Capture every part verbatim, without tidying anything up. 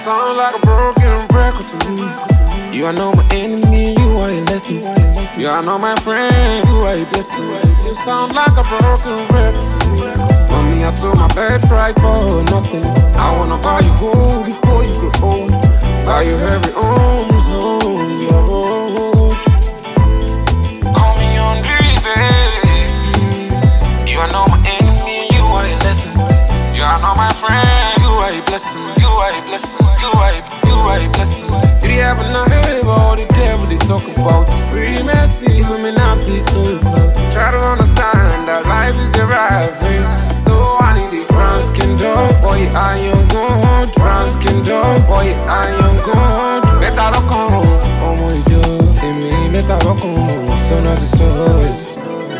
sound like a broken record to me. You are not my enemy, you are a lesson. You are not my friend, you are a blessing. You sound like a broken record to me. Mommy, I sold my birthright for nothing. I wanna buy you gold before you grow old. Buy you every home, so you're old. Call me on Breezy. You are not my enemy, you are a lesson. You are not my friend, you are a blessing. You are a blessing, you are a, you are a blessing. Did you ever not heard about all the devil they talk about? Free messy, Illuminati. Mm-hmm. Try to understand that life is a rat race. So I need a brown skin dog for your iron gold. Brown skin dog for your iron gold. Better look on, oh my God. Give me better look on, son of the souls.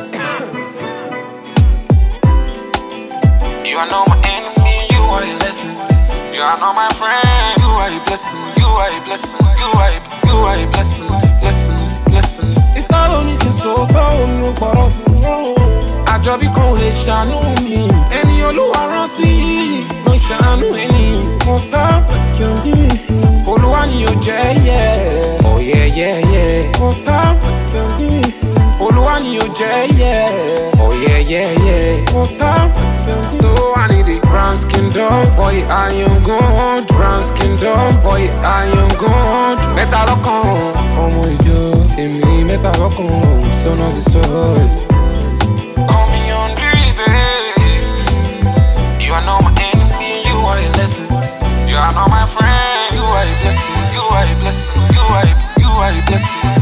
You are not my enemy, you are a lesson. You are not my friend, you are a blessing. You are a blessing, you are a, you are a blessing. Blessing, blessing. It's all on you can so throw me apart. Àjọbí kan ò lè ṣàánú mi. Ẹni Olúwa rán sí ló ń ṣàánú ẹni. Mo tá pẹ̀kẹ́ mi. Olúwa ni ò jẹ́ yẹ. Oh yeah yeah yeah. Mo tá pẹ̀kẹ́ mi. Olúwa ni ò jẹ́ yẹ. Oh yeah yeah yeah. Mo tá pẹ̀kẹ́ mi. So I need a brown skin dog for your iron gold. Brown skin dog for your iron gold. Mẹ́ta lọ́kàn ọmọ ìjọ èmi mẹ́ta lọ́kàn son of the souls. Call me on Breezy. You are not my enemy, you are a lesson. You are not my friend, you are a blessing. You are a blessing, you are a, you are a blessing.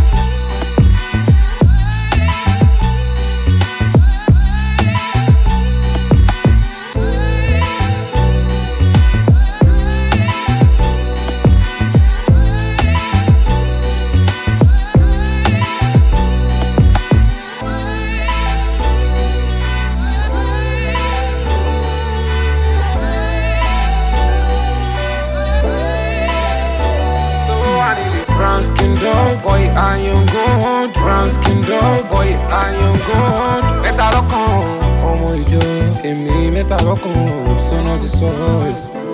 Brown skin dog for your iron gold. Brown skin dog for your iron gold. Mẹ́ta lọ́kàn ọmọ ìjọ èmi mẹ́ta lọ́kàn son of the souls.